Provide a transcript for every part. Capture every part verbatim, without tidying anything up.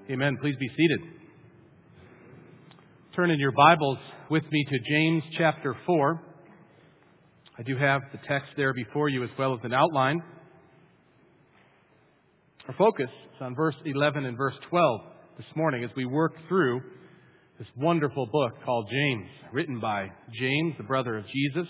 Amen. Please be seated. Turn in your Bibles with me to James chapter four. I do have the text there before you as well as an outline. Our focus is on verse eleven and verse twelve this morning as we work through this wonderful book called James, written by James, the brother of Jesus.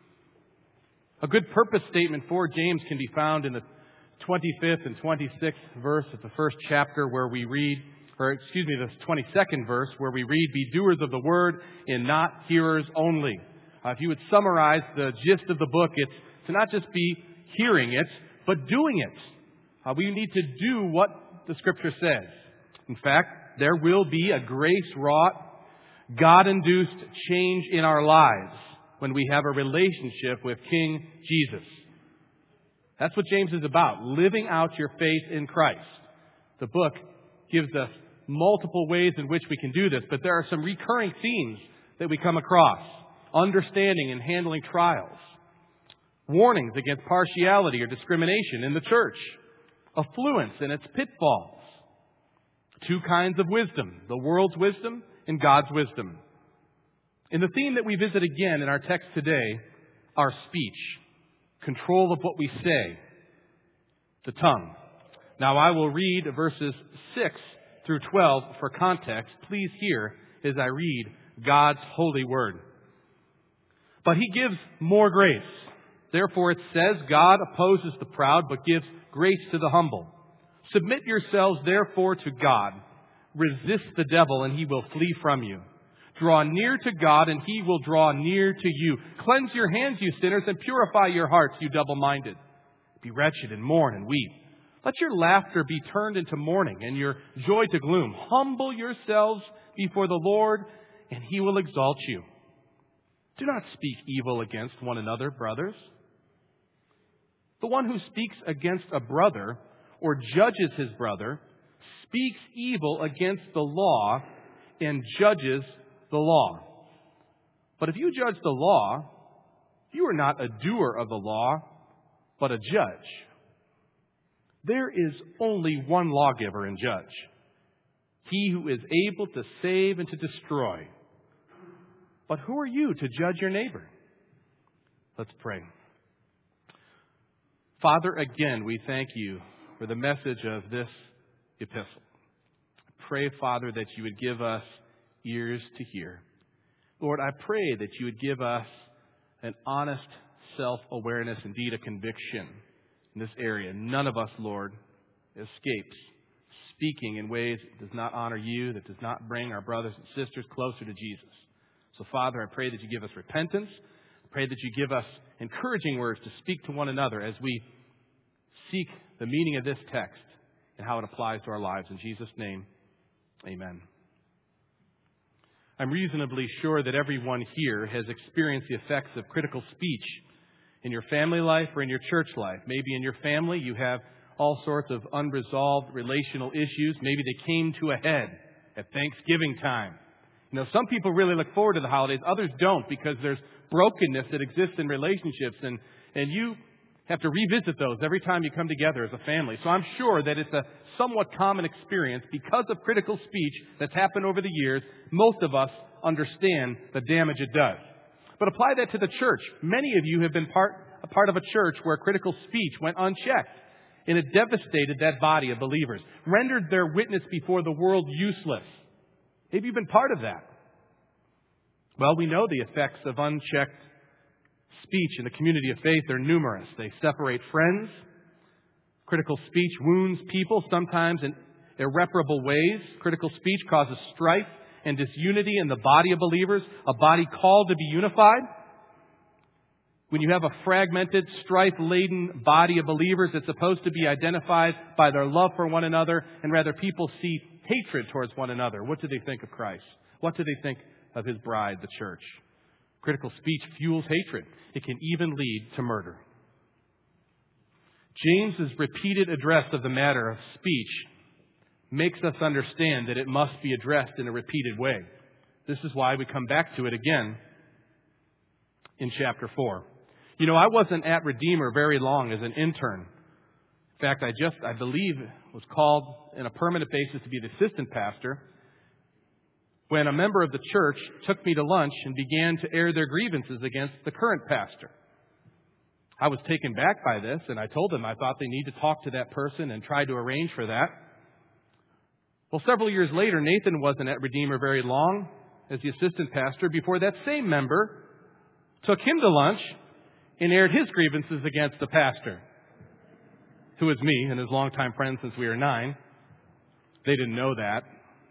A good purpose statement for James can be found in the twenty-fifth and twenty-sixth verse of the first chapter where we read, or excuse me, the twenty-second verse where we read, "Be doers of the word and not hearers only." Uh, if you would summarize the gist of the book, it's to not just be hearing it, but doing it. Uh, we need to do what the Scripture says. In fact, there will be a grace-wrought, God-induced change in our lives when we have a relationship with King Jesus. That's what James is about, living out your faith in Christ. The book gives us multiple ways in which we can do this, but there are some recurring themes that we come across. Understanding and handling trials. Warnings against partiality or discrimination in the church. Affluence and its pitfalls. Two kinds of wisdom, the world's wisdom and God's wisdom. And the theme that we visit again in our text today, our speech. Control of what we say. The tongue. Now I will read verses six through twelve for context. Please hear as I read God's holy word. But He gives more grace. Therefore it says, God opposes the proud, but gives grace to the humble. Submit yourselves therefore to God. Resist the devil, and he will flee from you. Draw near to God, and He will draw near to you. Cleanse your hands, you sinners, and purify your hearts, you double-minded. Be wretched and mourn and weep. Let your laughter be turned into mourning, and your joy to gloom. Humble yourselves before the Lord, and He will exalt you. Do not speak evil against one another, brothers. The one who speaks against a brother or judges his brother speaks evil against the law and judges the law. But if you judge the law, you are not a doer of the law, but a judge. There is only one lawgiver and judge, He who is able to save and to destroy. But who are you to judge your neighbor? Let's pray. Father, again, we thank You for the message of this epistle. I pray, Father, that You would give us ears to hear. Lord, I pray that You would give us an honest self-awareness, indeed a conviction in this area. None of us, Lord, escapes speaking in ways that does not honor You, that does not bring our brothers and sisters closer to Jesus. So, Father, I pray that You give us repentance. I pray that You give us encouraging words to speak to one another as we seek the meaning of this text and how it applies to our lives. In Jesus' name, amen. I'm reasonably sure that everyone here has experienced the effects of critical speech in your family life or in your church life. Maybe in your family you have all sorts of unresolved relational issues. Maybe they came to a head at Thanksgiving time. You know, some people really look forward to the holidays. Others don't, because there's brokenness that exists in relationships. And, and you have to revisit those every time you come together as a family. So I'm sure that it's a somewhat common experience because of critical speech that's happened over the years. Most of us understand the damage it does. But apply that to the church. Many of you have been part, a part of a church where critical speech went unchecked. And it devastated that body of believers, rendered their witness before the world useless. Maybe you've been part of that. Well, we know the effects of unchecked speech in the community of faith are numerous. They separate friends. Critical speech wounds people, sometimes in irreparable ways. Critical speech causes strife and disunity in the body of believers, a body called to be unified. When you have a fragmented, strife-laden body of believers that's supposed to be identified by their love for one another, and rather people see hatred towards one another, what do they think of Christ? What do they think of His bride, the church? Critical speech fuels hatred. It can even lead to murder. James's repeated address of the matter of speech makes us understand that it must be addressed in a repeated way. This is why we come back to it again in chapter four. You know, I wasn't at Redeemer very long as an intern. In fact, I just, I believe, was called on a permanent basis to be the assistant pastor when a member of the church took me to lunch and began to air their grievances against the current pastor. I was taken back by this, and I told them I thought they need to talk to that person and try to arrange for that. Well, several years later, Nathan wasn't at Redeemer very long as the assistant pastor before that same member took him to lunch and aired his grievances against the pastor, who was me and his longtime friend since we were nine. They didn't know that.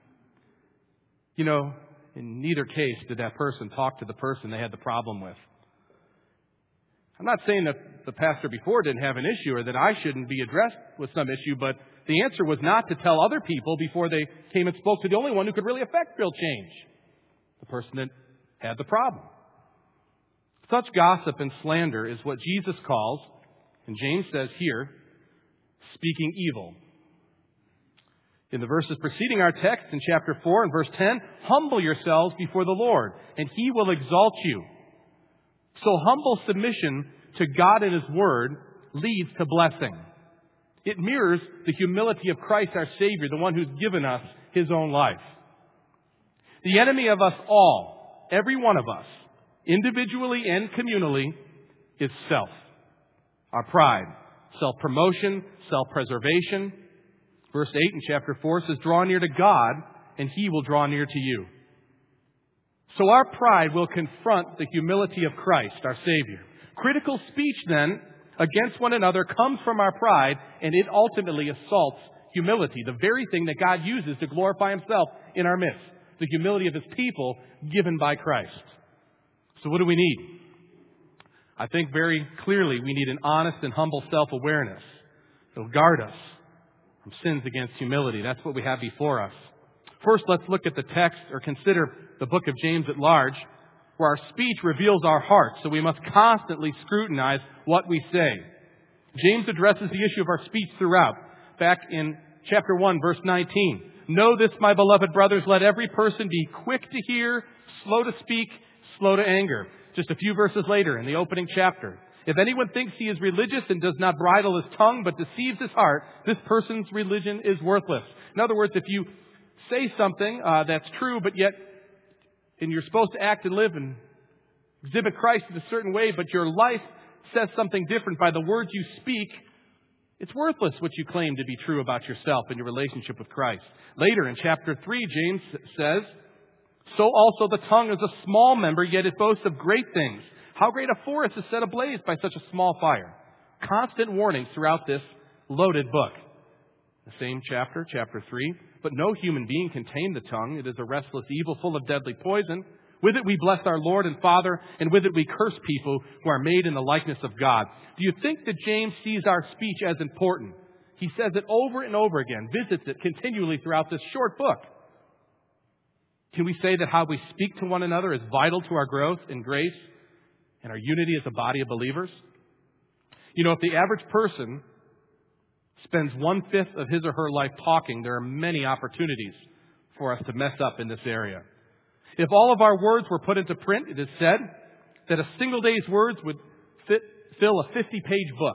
You know, in neither case did that person talk to the person they had the problem with. I'm not saying that the pastor before didn't have an issue or that I shouldn't be addressed with some issue, but the answer was not to tell other people before they came and spoke to the only one who could really affect real change, the person that had the problem. Such gossip and slander is what Jesus calls, and James says here, speaking evil. In the verses preceding our text in chapter four and verse ten, humble yourselves before the Lord, and He will exalt you. So humble submission to God and His Word leads to blessing. It mirrors the humility of Christ our Savior, the one who's given us His own life. The enemy of us all, every one of us, individually and communally, is self. Our pride, self-promotion, self-preservation. Verse eight in chapter four says, draw near to God, and He will draw near to you. So our pride will confront the humility of Christ, our Savior. Critical speech, then, against one another comes from our pride, and it ultimately assaults humility, the very thing that God uses to glorify Himself in our midst, the humility of His people given by Christ. So what do we need? I think very clearly we need an honest and humble self-awareness that will guard us from sins against humility. That's what we have before us. First, let's look at the text or consider the book of James at large, where our speech reveals our hearts, so we must constantly scrutinize what we say. James addresses the issue of our speech throughout. Back in chapter one, verse nineteen. Know this, my beloved brothers, let every person be quick to hear, slow to speak, slow to anger. Just a few verses later in the opening chapter. If anyone thinks he is religious and does not bridle his tongue but deceives his heart, this person's religion is worthless. In other words, if you say something uh, that's true, but yet and you're supposed to act and live and exhibit Christ in a certain way, but your life says something different by the words you speak, it's worthless what you claim to be true about yourself and your relationship with Christ. Later in chapter three, James says, so also the tongue is a small member, yet it boasts of great things. How great a forest is set ablaze by such a small fire. Constant warnings throughout this loaded book. The same chapter, chapter three. But no human being can tame the tongue. It is a restless evil full of deadly poison. With it we bless our Lord and Father, and with it we curse people who are made in the likeness of God. Do you think that James sees our speech as important? He says it over and over again, visits it continually throughout this short book. Can we say that how we speak to one another is vital to our growth in grace and our unity as a body of believers? You know, if the average person spends one-fifth of his or her life talking, there are many opportunities for us to mess up in this area. If all of our words were put into print, it is said that a single day's words would fit, fill a fifty-page book.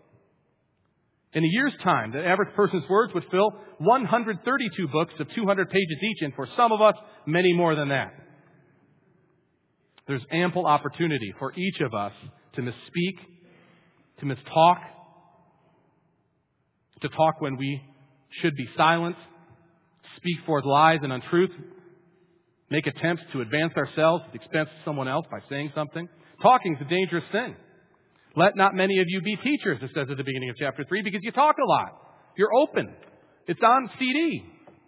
In a year's time, the average person's words would fill one hundred thirty-two books of two hundred pages each, and for some of us, many more than that. There's ample opportunity for each of us to misspeak, to mistalk, to talk when we should be silent, speak forth lies and untruth, make attempts to advance ourselves at the expense of someone else by saying something. Talking is a dangerous thing. Let not many of you be teachers, it says at the beginning of chapter three, because you talk a lot. You're open. It's on C D.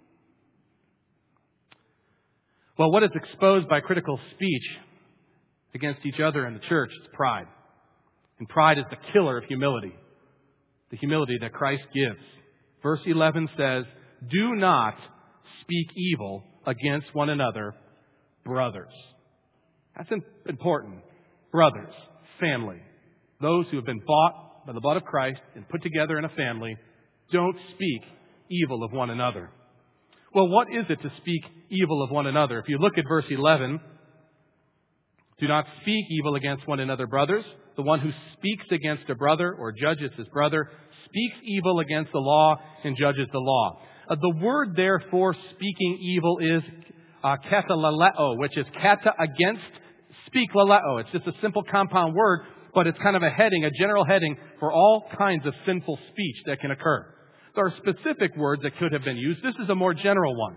Well, what is exposed by critical speech against each other in the church is pride. And pride is the killer of humility. The humility that Christ gives. Verse eleven says, do not speak evil against one another, brothers. That's important. Brothers, family. Those who have been bought by the blood of Christ and put together in a family, don't speak evil of one another. Well, what is it to speak evil of one another? If you look at verse eleven, do not speak evil against one another, brothers. The one who speaks against a brother or judges his brother speaks evil against the law and judges the law. Uh, the word there for speaking evil is uh, katalaleo, which is kata against, speak laleo. It's just a simple compound word, but it's kind of a heading, a general heading for all kinds of sinful speech that can occur. There are specific words that could have been used. This is a more general one.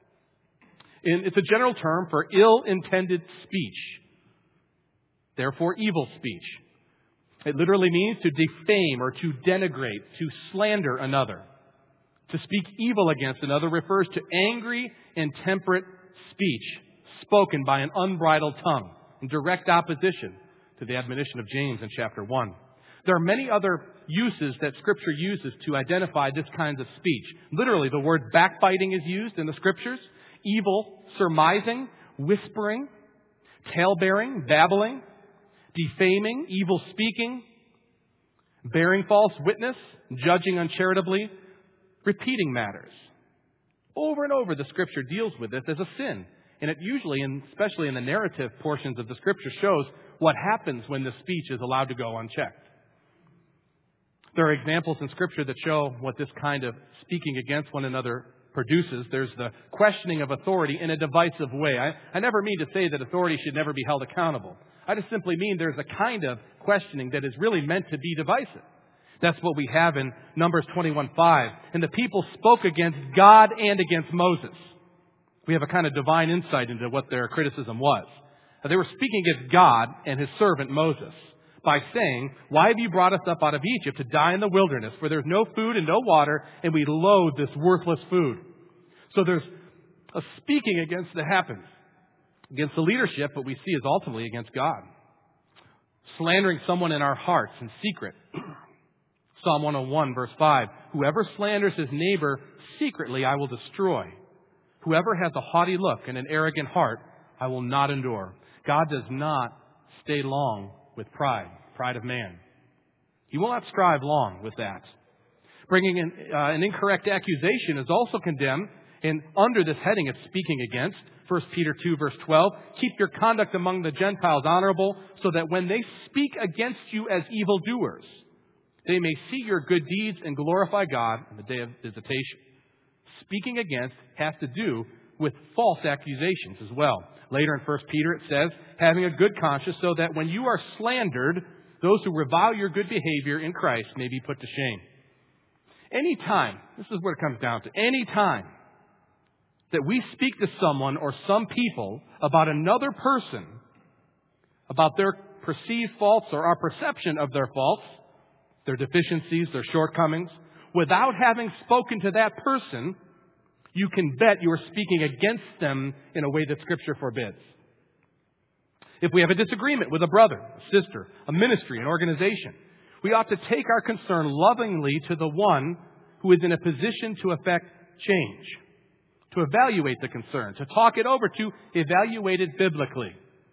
And it's a general term for ill-intended speech. Therefore, evil speech. It literally means to defame or to denigrate, to slander another. To speak evil against another refers to angry, intemperate speech spoken by an unbridled tongue in direct opposition to the admonition of James in chapter one. There are many other uses that Scripture uses to identify this kind of speech. Literally, the word backbiting is used in the Scriptures. Evil surmising, whispering, talebearing, babbling, defaming, evil speaking, bearing false witness, judging uncharitably, repeating matters. Over and over, the Scripture deals with this as a sin. And it usually, and especially in the narrative portions of the Scripture, shows what happens when the speech is allowed to go unchecked. There are examples in Scripture that show what this kind of speaking against one another produces. There's the questioning of authority in a divisive way. I, I never mean to say that authority should never be held accountable. I just simply mean there's a kind of questioning that is really meant to be divisive. That's what we have in Numbers twenty-one five. And the people spoke against God and against Moses. We have a kind of divine insight into what their criticism was. They were speaking against God and His servant Moses by saying, "Why have you brought us up out of Egypt to die in the wilderness, where there's no food and no water, and we loathe this worthless food?" So there's a speaking against that happens. Against the leadership, what we see is ultimately against God. Slandering someone in our hearts in secret. Psalm one oh one, verse five, "Whoever slanders his neighbor secretly, I will destroy. Whoever has a haughty look and an arrogant heart, I will not endure." God does not stay long with pride, pride of man. He will not strive long with that. Bringing in, uh, an incorrect accusation is also condemned, and under this heading of speaking against, First Peter two, verse twelve, "Keep your conduct among the Gentiles honorable, so that when they speak against you as evildoers, they may see your good deeds and glorify God on the day of visitation." Speaking against has to do with false accusations as well. Later in First Peter it says, "Having a good conscience, so that when you are slandered, those who revile your good behavior in Christ may be put to shame." Any time, this is what it comes down to, any time that we speak to someone or some people about another person, about their perceived faults or our perception of their faults, their deficiencies, their shortcomings, without having spoken to that person, you can bet you are speaking against them in a way that Scripture forbids. If we have a disagreement with a brother, a sister, a ministry, an organization, we ought to take our concern lovingly to the one who is in a position to effect change, to evaluate the concern, to talk it over, to evaluate it biblically.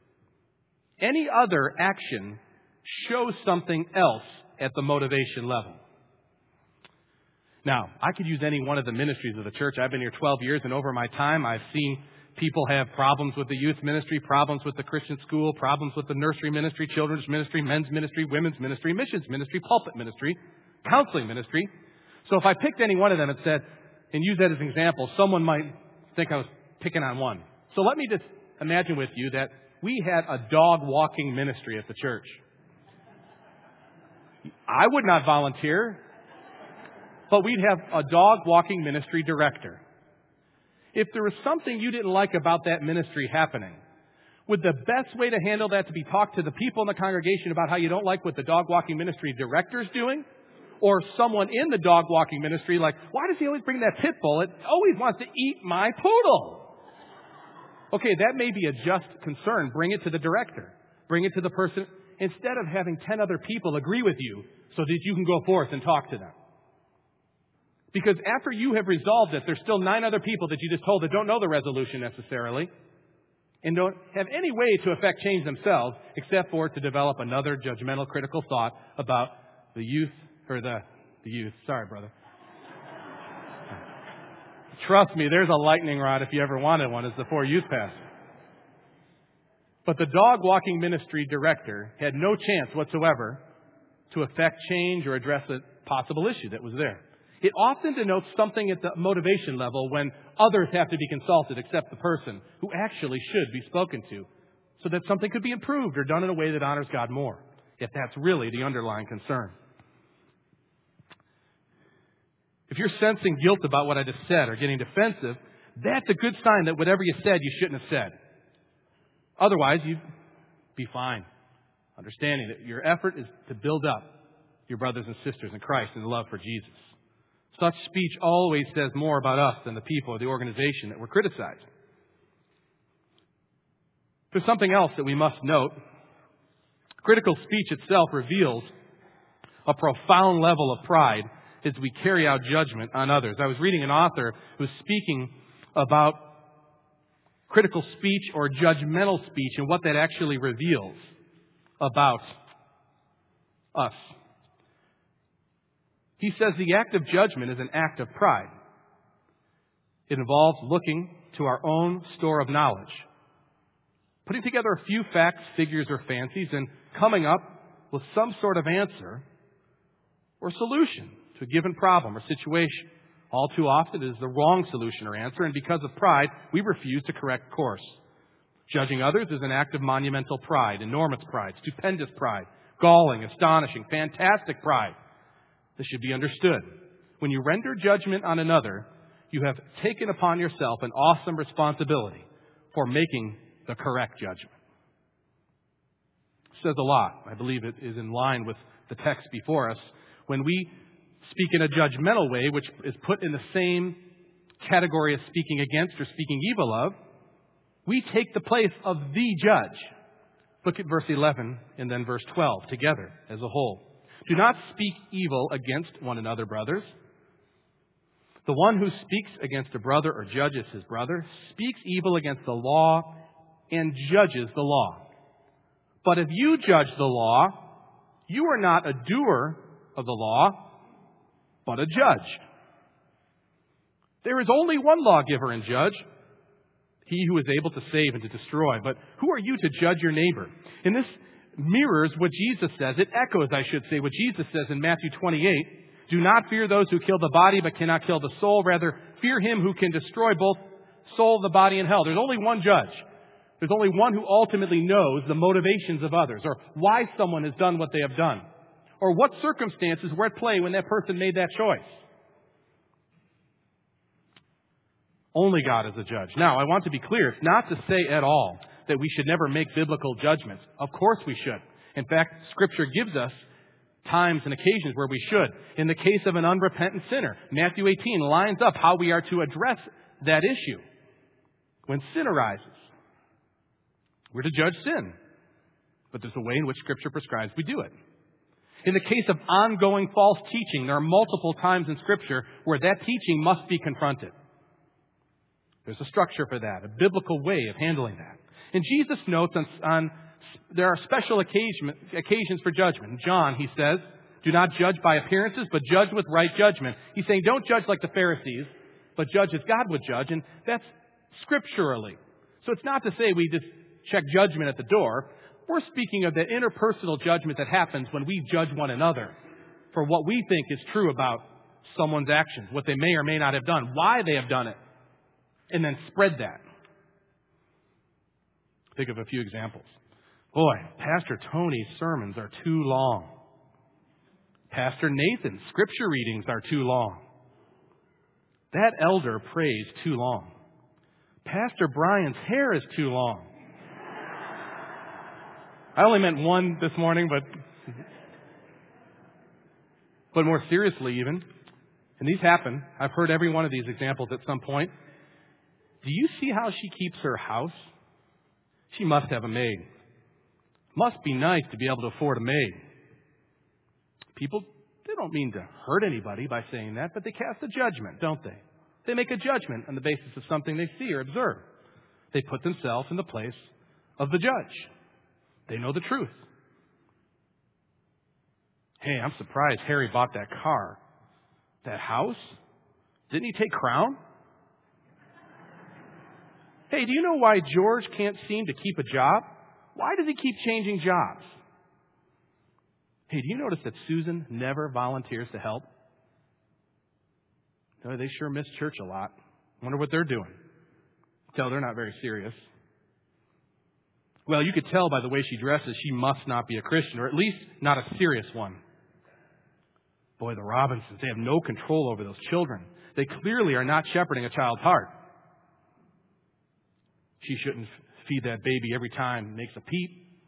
Any other action shows something else at the motivation level. Now, I could use any one of the ministries of the church. I've been here twelve years, and over my time, I've seen people have problems with the youth ministry, problems with the Christian school, problems with the nursery ministry, children's ministry, men's ministry, women's ministry, missions ministry, pulpit ministry, counseling ministry. So if I picked any one of them and said, and use that as an example, someone might think I was picking on one. So let me just imagine with you that we had a dog walking ministry at the church. I would not volunteer, but we'd have a dog walking ministry director. If there was something you didn't like about that ministry happening, would the best way to handle that to be talk to the people in the congregation about how you don't like what the dog walking ministry director's doing? Or someone in the dog walking ministry like, "Why does he always bring that pit bull? It always wants to eat my poodle." Okay, that may be a just concern. Bring it to the director. Bring it to the person instead of having ten other people agree with you so that you can go forth and talk to them. Because after you have resolved it, there's still nine other people that you just told that don't know the resolution necessarily and don't have any way to affect change themselves except for to develop another judgmental, critical thought about the youth, or the, the youth. Sorry, brother. Trust me, there's a lightning rod if you ever wanted one as the four youth pastor. But the dog walking ministry director had no chance whatsoever to affect change or address a possible issue that was there. It often denotes something at the motivation level when others have to be consulted except the person who actually should be spoken to, so that something could be improved or done in a way that honors God more, if that's really the underlying concern. If you're sensing guilt about what I just said or getting defensive, that's a good sign that whatever you said, you shouldn't have said. Otherwise, you'd be fine, understanding that your effort is to build up your brothers and sisters in Christ in the love for Jesus. Such speech always says more about us than the people or the organization that we're criticizing. There's something else that we must note. Critical speech itself reveals a profound level of pride as we carry out judgment on others. I was reading an author who was speaking about critical speech or judgmental speech and what that actually reveals about us. He says the act of judgment is an act of pride. It involves looking to our own store of knowledge, putting together a few facts, figures, or fancies, and coming up with some sort of answer or solution to a given problem or situation. All too often it is the wrong solution or answer, and because of pride, we refuse to correct course. Judging others is an act of monumental pride, enormous pride, stupendous pride, galling, astonishing, fantastic pride. This should be understood. When you render judgment on another, you have taken upon yourself an awesome responsibility for making the correct judgment. It says a lot. I believe it is in line with the text before us. When we speak in a judgmental way, which is put in the same category as speaking against or speaking evil of, we take the place of the judge. Look at verse eleven and then verse twelve together as a whole. Do not speak evil against one another, brothers. The one who speaks against a brother or judges his brother speaks evil against the law and judges the law. But if you judge the law, you are not a doer of the law, but a judge. There is only one lawgiver and judge, he who is able to save and to destroy. But who are you to judge your neighbor? And this mirrors what Jesus says. It echoes, I should say, what Jesus says in Matthew twenty-eight. Do not fear those who kill the body but cannot kill the soul. Rather, fear him who can destroy both soul, the body, and hell. There's only one judge. There's only one who ultimately knows the motivations of others, or why someone has done what they have done, or what circumstances were at play when that person made that choice. Only God is a judge. Now, I want to be clear. It's not to say at all that we should never make biblical judgments. Of course we should. In fact, Scripture gives us times and occasions where we should. In the case of an unrepentant sinner, Matthew eighteen lines up how we are to address that issue. When sin arises, we're to judge sin. But there's a way in which Scripture prescribes we do it. In the case of ongoing false teaching, there are multiple times in Scripture where that teaching must be confronted. There's a structure for that, a biblical way of handling that. And Jesus notes on, on there are special occasion, occasions for judgment. In John, he says, do not judge by appearances, but judge with right judgment. He's saying don't judge like the Pharisees, but judge as God would judge, and that's scripturally. So it's not to say we just check judgment at the door. We're speaking of the interpersonal judgment that happens when we judge one another for what we think is true about someone's actions, what they may or may not have done, why they have done it, and then spread that. Think of a few examples. Boy, Pastor Tony's sermons are too long. Pastor Nathan's scripture readings are too long. That elder prays too long. Pastor Brian's hair is too long. I only meant one this morning, but but more seriously even, and these happen, I've heard every one of these examples at some point. Do you see how she keeps her house? She must have a maid. Must be nice to be able to afford a maid. People, they don't mean to hurt anybody by saying that, but they cast a judgment, don't they? They make a judgment on the basis of something they see or observe. They put themselves in the place of the judge. They know the truth. Hey, I'm surprised Harry bought that car. That house? Didn't he take Crown? Hey, do you know why George can't seem to keep a job? Why does he keep changing jobs? Hey, do you notice that Susan never volunteers to help? No, they sure miss church a lot. Wonder what they're doing. Tell they're not very serious. Well, you could tell by the way she dresses she must not be a Christian, or at least not a serious one. Boy, the Robinsons, they have no control over those children. They clearly are not shepherding a child's heart. She shouldn't feed that baby every time it makes a peep.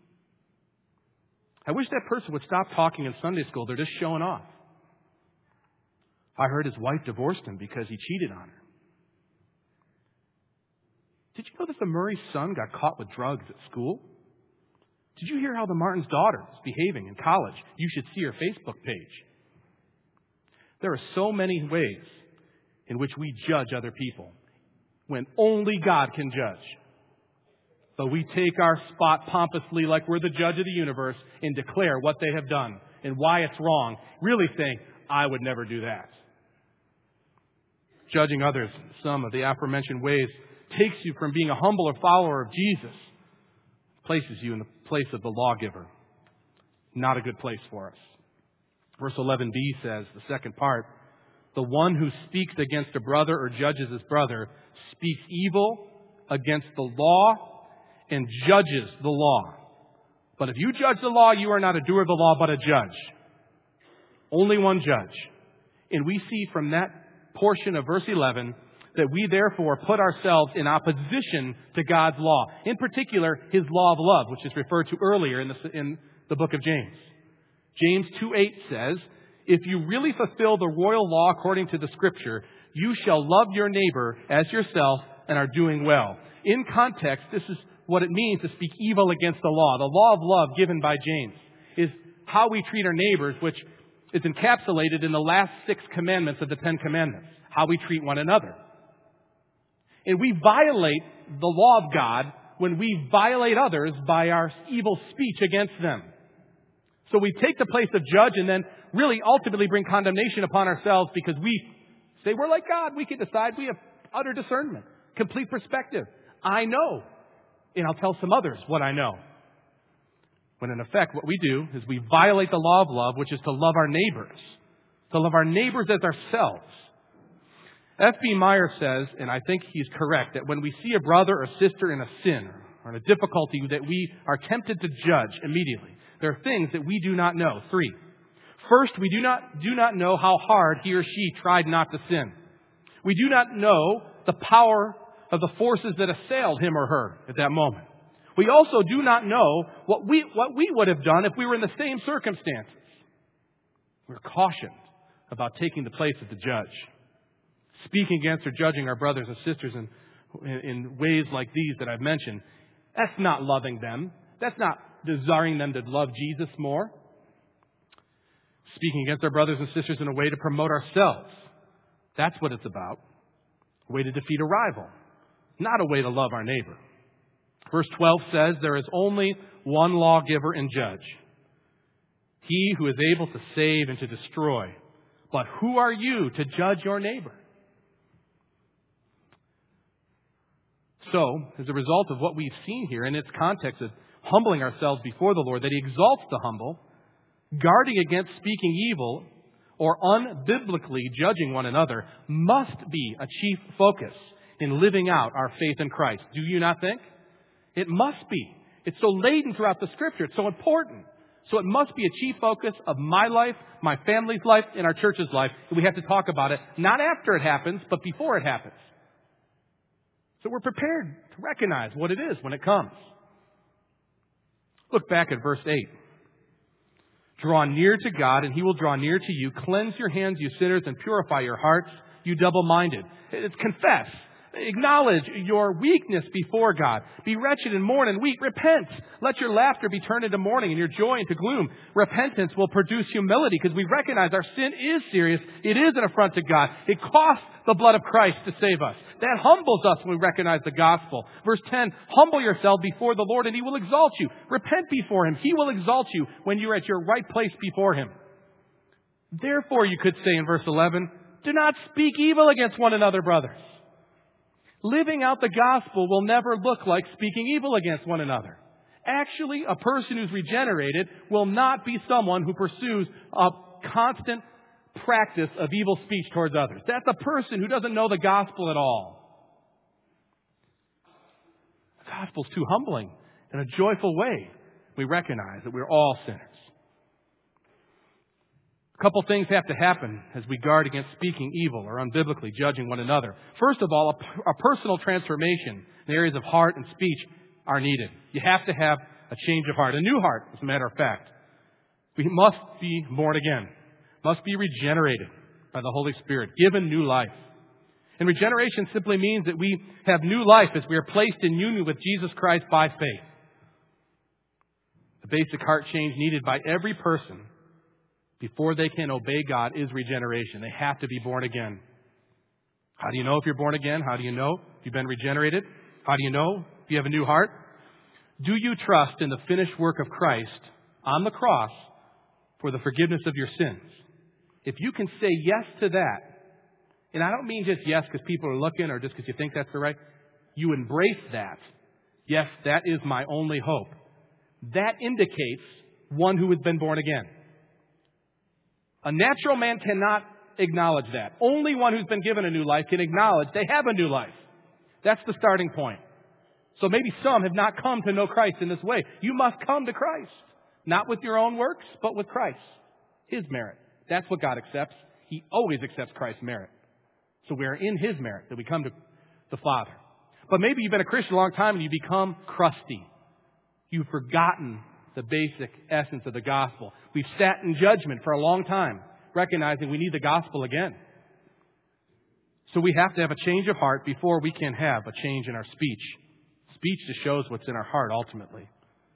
I wish that person would stop talking in Sunday school. They're just showing off. I heard his wife divorced him because he cheated on her. Did you know that the Murray's son got caught with drugs at school? Did you hear how the Martin's daughter is behaving in college? You should see her Facebook page. There are so many ways in which we judge other people when only God can judge. But we take our spot pompously like we're the judge of the universe and declare what they have done and why it's wrong, really saying, I would never do that. Judging others in some of the aforementioned ways takes you from being a humbler follower of Jesus, places you in the place of the lawgiver. Not a good place for us. Verse eleven b says, the second part, the one who speaks against a brother or judges his brother speaks evil against the law and judges the law. But if you judge the law, you are not a doer of the law, but a judge. Only one judge. And we see from that portion of verse eleven that we therefore put ourselves in opposition to God's law. In particular, His law of love, which is referred to earlier in the, in the book of James. James two eight says, if you really fulfill the royal law according to the Scripture, you shall love your neighbor as yourself and are doing well. In context, this is what it means to speak evil against the law. The law of love given by James is how we treat our neighbors, which is encapsulated in the last six commandments of the Ten Commandments. How we treat one another. And we violate the law of God when we violate others by our evil speech against them. So we take the place of judge and then really ultimately bring condemnation upon ourselves because we say we're like God. We can decide. We have utter discernment, complete perspective. I know. And I'll tell some others what I know. When in effect what we do is we violate the law of love, which is to love our neighbors. To love our neighbors as ourselves. F B Meyer says, and I think he's correct, that when we see a brother or sister in a sin or in a difficulty that we are tempted to judge immediately, there are things that we do not know. Three. First, we do not, do not know how hard he or she tried not to sin. We do not know the power of the forces that assailed him or her at that moment. We also do not know what we, what we would have done if we were in the same circumstances. We're cautioned about taking the place of the judge. Speaking against or judging our brothers and sisters in, in, in ways like these that I've mentioned, that's not loving them. That's not desiring them to love Jesus more. Speaking against our brothers and sisters in a way to promote ourselves. That's what it's about. A way to defeat a rival. Not a way to love our neighbor. Verse twelve says, there is only one lawgiver and judge. He who is able to save and to destroy. But who are you to judge your neighbor? So, as a result of what we've seen here in its context of humbling ourselves before the Lord, that He exalts the humble, guarding against speaking evil or unbiblically judging one another must be a chief focus in living out our faith in Christ. Do you not think? It must be. It's so laden throughout the Scripture. It's so important. So it must be a chief focus of my life, my family's life, and our church's life. And we have to talk about it, not after it happens, but before it happens. So we're prepared to recognize what it is when it comes. Look back at verse eight. Draw near to God, and He will draw near to you. Cleanse your hands, you sinners, and purify your hearts, you double-minded. It's confess. Acknowledge your weakness before God. Be wretched and mourn and weep. Repent. Let your laughter be turned into mourning and your joy into gloom. Repentance will produce humility because we recognize our sin is serious. It is an affront to God. It costs the blood of Christ to save us. That humbles us when we recognize the gospel. Verse ten, humble yourself before the Lord and He will exalt you. Repent before Him. He will exalt you when you're at your right place before Him. Therefore, you could say in verse eleven, do not speak evil against one another, brothers. Living out the gospel will never look like speaking evil against one another. Actually, a person who's regenerated will not be someone who pursues a constant practice of evil speech towards others. That's a person who doesn't know the gospel at all. The gospel's too humbling. In a joyful way, we recognize that we're all sinners. A couple things have to happen as we guard against speaking evil or unbiblically judging one another. First of all, a, a personal transformation in the areas of heart and speech are needed. You have to have a change of heart, a new heart, as a matter of fact. We must be born again, must be regenerated by the Holy Spirit, given new life. And regeneration simply means that we have new life as we are placed in union with Jesus Christ by faith. The basic heart change needed by every person before they can obey God is regeneration. They have to be born again. How do you know if you're born again? How do you know if you've been regenerated? How do you know if you have a new heart? Do you trust in the finished work of Christ on the cross for the forgiveness of your sins? If you can say yes to that, and I don't mean just yes because people are looking or just because you think that's the right, you embrace that. Yes, that is my only hope. That indicates one who has been born again. A natural man cannot acknowledge that. Only one who's been given a new life can acknowledge they have a new life. That's the starting point. So maybe some have not come to know Christ in this way. You must come to Christ. Not with your own works, but with Christ. His merit. That's what God accepts. He always accepts Christ's merit. So we are in His merit that we come to the Father. But maybe you've been a Christian a long time and you become crusty. You've forgotten the basic essence of the gospel. We've sat in judgment for a long time, recognizing we need the gospel again. So we have to have a change of heart before we can have a change in our speech. Speech just shows what's in our heart ultimately.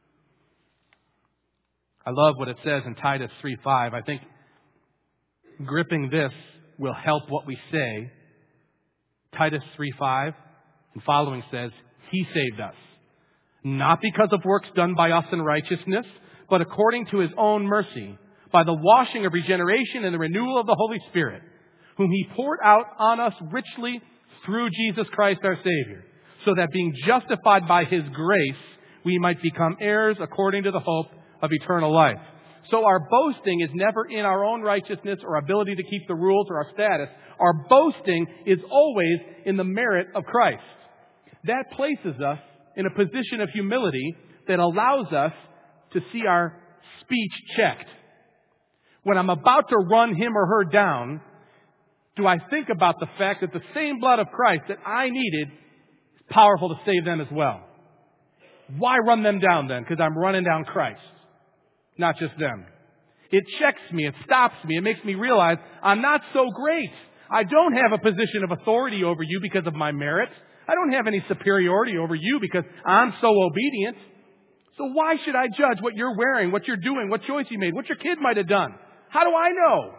I love what it says in Titus three five. I think gripping this will help what we say. Titus three five and following says, He saved us, not because of works done by us in righteousness, but according to His own mercy, by the washing of regeneration and the renewal of the Holy Spirit, whom He poured out on us richly through Jesus Christ our Savior, so that being justified by His grace, we might become heirs according to the hope of eternal life. So our boasting is never in our own righteousness or ability to keep the rules or our status. Our boasting is always in the merit of Christ. That places us in a position of humility that allows us to see our speech checked. When I'm about to run him or her down, do I think about the fact that the same blood of Christ that I needed is powerful to save them as well? Why run them down then? Because I'm running down Christ, not just them. It checks me. It stops me. It makes me realize I'm not so great. I don't have a position of authority over you because of my merit. I don't have any superiority over you because I'm so obedient. So why should I judge what you're wearing, what you're doing, what choice you made, what your kid might have done? How do I know?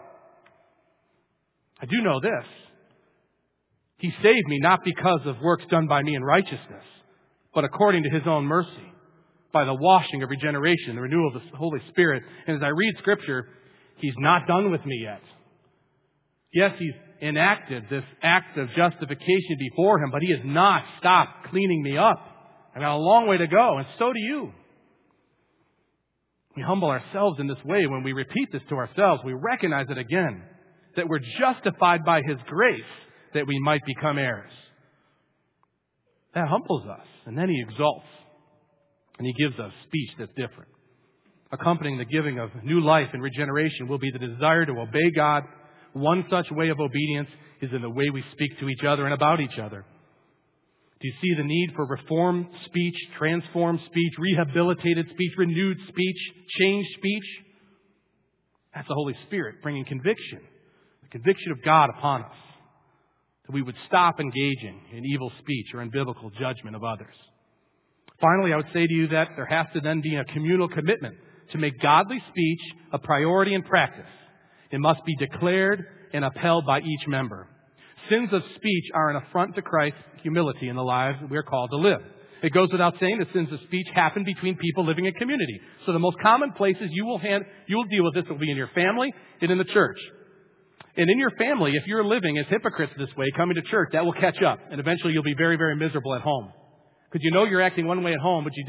I do know this. He saved me not because of works done by me in righteousness, but according to His own mercy, by the washing of regeneration, the renewal of the Holy Spirit. And as I read Scripture, He's not done with me yet. Yes, He's enacted this act of justification before Him, but He has not stopped cleaning me up. I got a long way to go, and so do you. We humble ourselves in this way. When we repeat this to ourselves, we recognize it again, that we're justified by His grace, that we might become heirs. That humbles us, and then He exalts, and He gives us speech that's different. Accompanying the giving of new life and regeneration will be the desire to obey God. One such way of obedience is in the way we speak to each other and about each other. Do you see the need for reformed speech, transformed speech, rehabilitated speech, renewed speech, changed speech? That's the Holy Spirit bringing conviction, the conviction of God upon us, that we would stop engaging in evil speech or in biblical judgment of others. Finally, I would say to you that there has to then be a communal commitment to make godly speech a priority in practice. It must be declared and upheld by each member. Sins of speech are an affront to Christ's humility in the lives we are called to live. It goes without saying that sins of speech happen between people living in community. So the most common places you will hand, you will deal with this will be in your family and in the church. And in your family, if you're living as hypocrites this way, coming to church, that will catch up. And eventually you'll be very, very miserable at home. Because you know you're acting one way at home, but you just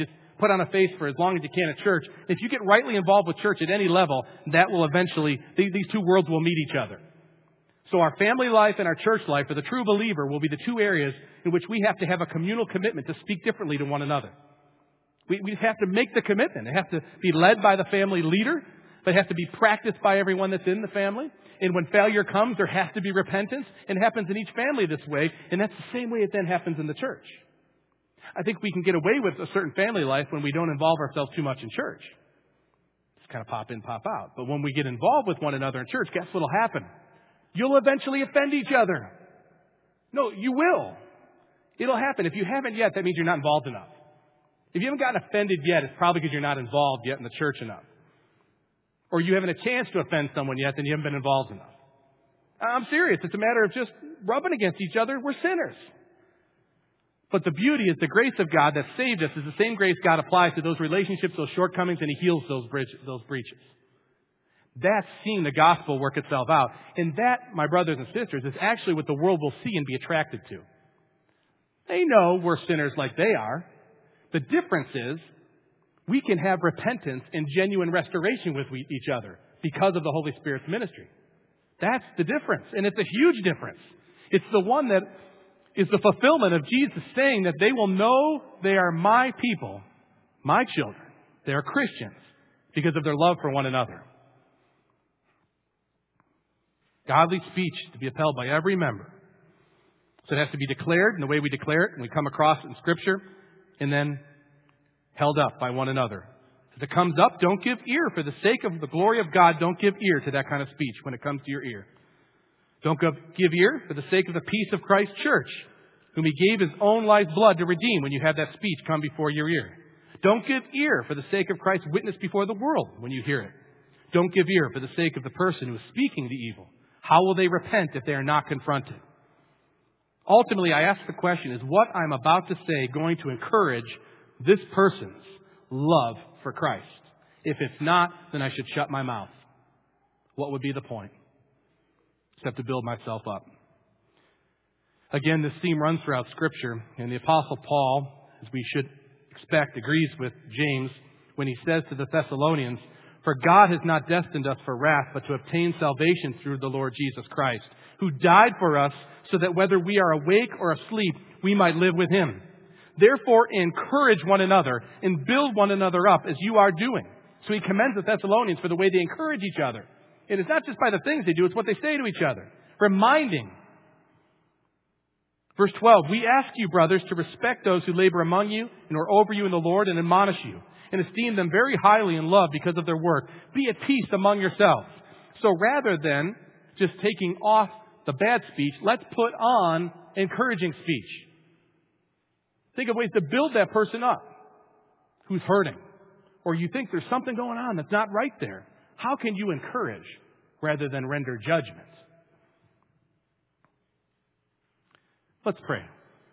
put on a face for as long as you can at church. If you get rightly involved with church at any level, that will eventually, these two worlds will meet each other. So our family life and our church life for the true believer will be the two areas in which we have to have a communal commitment to speak differently to one another. We, we have to make the commitment. It has to be led by the family leader, but it has to be practiced by everyone that's in the family. And when failure comes, there has to be repentance. And it happens in each family this way. And that's the same way it then happens in the church. I think we can get away with a certain family life when we don't involve ourselves too much in church. Just kind of pop in, pop out. But when we get involved with one another in church, guess what will happen? You'll eventually offend each other. No, you will. It'll happen. If you haven't yet, that means you're not involved enough. If you haven't gotten offended yet, it's probably because you're not involved yet in the church enough. Or you haven't a chance to offend someone yet, then you haven't been involved enough. I'm serious. It's a matter of just rubbing against each other. We're sinners. But the beauty is the grace of God that saved us is the same grace God applies to those relationships, those shortcomings, and He heals those bridges, those breaches. That's seeing the gospel work itself out. And that, my brothers and sisters, is actually what the world will see and be attracted to. They know we're sinners like they are. The difference is we can have repentance and genuine restoration with each other because of the Holy Spirit's ministry. That's the difference. And it's a huge difference. It's the one that is the fulfillment of Jesus saying that they will know they are my people, my children. They are Christians because of their love for one another. Godly speech to be upheld by every member. So it has to be declared in the way we declare it, and we come across it in Scripture, and then held up by one another. As it comes up, don't give ear. For the sake of the glory of God, don't give ear to that kind of speech when it comes to your ear. Don't give ear for the sake of the peace of Christ's church, whom He gave His own life's blood to redeem when you have that speech come before your ear. Don't give ear for the sake of Christ's witness before the world when you hear it. Don't give ear for the sake of the person who is speaking the evil. How will they repent if they are not confronted? Ultimately, I ask the question, is what I'm about to say going to encourage this person's love for Christ? If it's not, then I should shut my mouth. What would be the point? Except to build myself up. Again, this theme runs throughout Scripture, and the Apostle Paul, as we should expect, agrees with James when he says to the Thessalonians, "For God has not destined us for wrath, but to obtain salvation through the Lord Jesus Christ, who died for us so that whether we are awake or asleep, we might live with Him. Therefore, encourage one another and build one another up as you are doing." So he commends the Thessalonians for the way they encourage each other. And it's not just by the things they do, it's what they say to each other. Reminding. Verse twelve, "We ask you, brothers, to respect those who labor among you and are over you in the Lord and admonish you, and esteem them very highly in love because of their work. Be at peace among yourselves." So rather than just taking off the bad speech, let's put on encouraging speech. Think of ways to build that person up who's hurting. Or you think there's something going on that's not right there. How can you encourage rather than render judgment? Let's pray.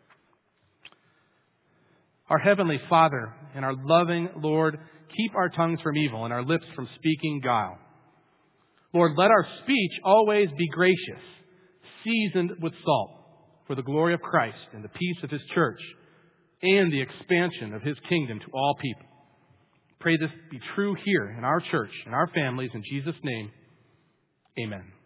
Our Heavenly Father and our loving Lord, keep our tongues from evil and our lips from speaking guile. Lord, let our speech always be gracious, seasoned with salt, for the glory of Christ and the peace of His church and the expansion of His kingdom to all people. Pray this be true here in our church, in our families. In Jesus' name, amen.